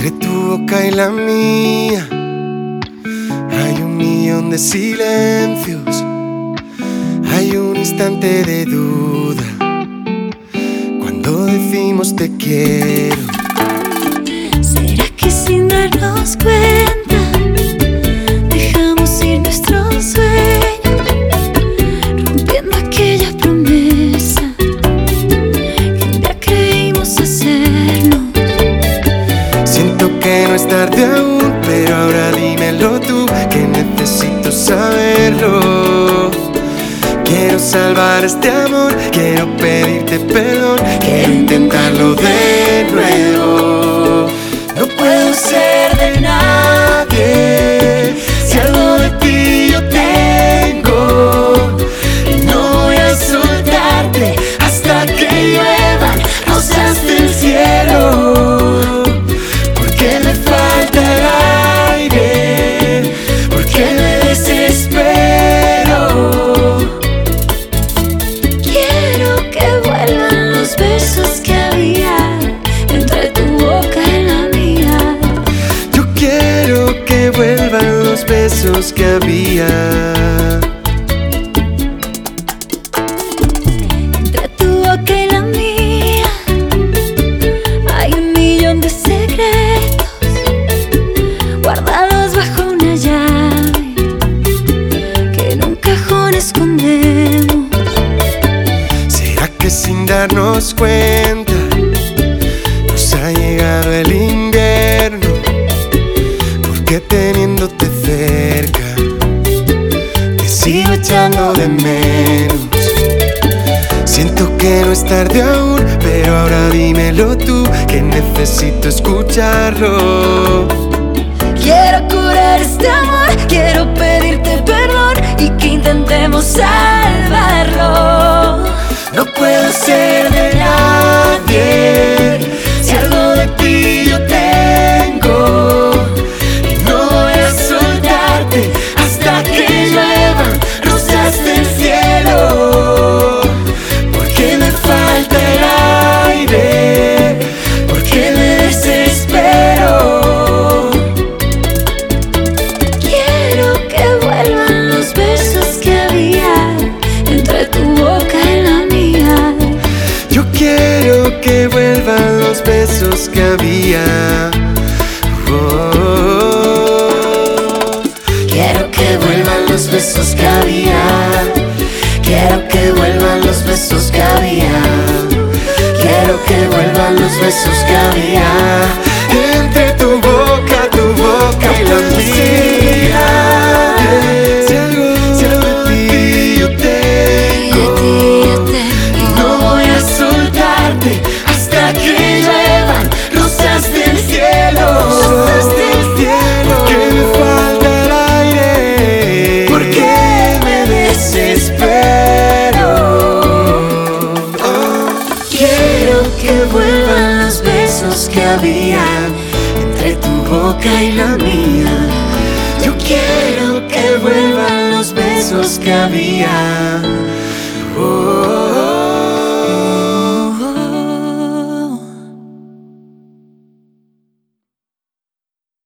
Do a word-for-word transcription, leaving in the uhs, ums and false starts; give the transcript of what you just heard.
Entre tu boca y la mía hay un millón de silencios, hay un instante de duda cuando decimos te quiero. ¿Será que sin darnos cuenta dejamos ir nuestros sueños, rompiendo aquella promesa que un día creímos hacernos? Siento que no es tarde aún, pero ahora dímelo tú, que necesito saberlo. Quiero salvar este amor, quiero pedirte perdón, quiero intentarlo de nuevo. No puedo ser de nadie si algo de ti yo tengo, y no voy a soltarte hasta que lluevan rosas del cielo. Porque me falta el aire, porque me desespero. Quiero que vuelvan los besos que había entre tu boca y la mía. Yo quiero que vuelvan los besos que había. Entre tu boca y la mía hay un millón de secretos guardados bajo una llave que en un cajón escondemos. ¿Será que sin darnos cuenta nos ha llegado el invierno? Porque teniéndote cerca te sigo echando de menos. Siento que no es tarde aún, pero ahora dímelo tú, que necesito escucharlo. Quiero curar este amor, quiero pedirte perdón y que intentemos salvarlo. No puedo ser de nadie si algo de ti yo tengo, y no voy a soltarte hasta que lluevan rosas del cielo. Porque me falta el aire, porque me desespero. Quiero que vuelvan los besos que había entre tu boca y la mía. Yo quiero que vuelvan los besos que había. Oh. Quiero que vuelvan los besos que había. Quiero que vuelvan los besos que había. Quiero que vuelvan los besos que había entre tu boca, tu boca y la mía. Si algo, si algo de ti yo tengo, y no voy a soltarte hasta que lluevan rosas del cielo. Rosas del cielo. Porque me falta el aire, porque me desespero. Oh, quiero que vuelvan los besos que había entre tu boca y la mía. Yo quiero que vuelvan los besos que había. Oh.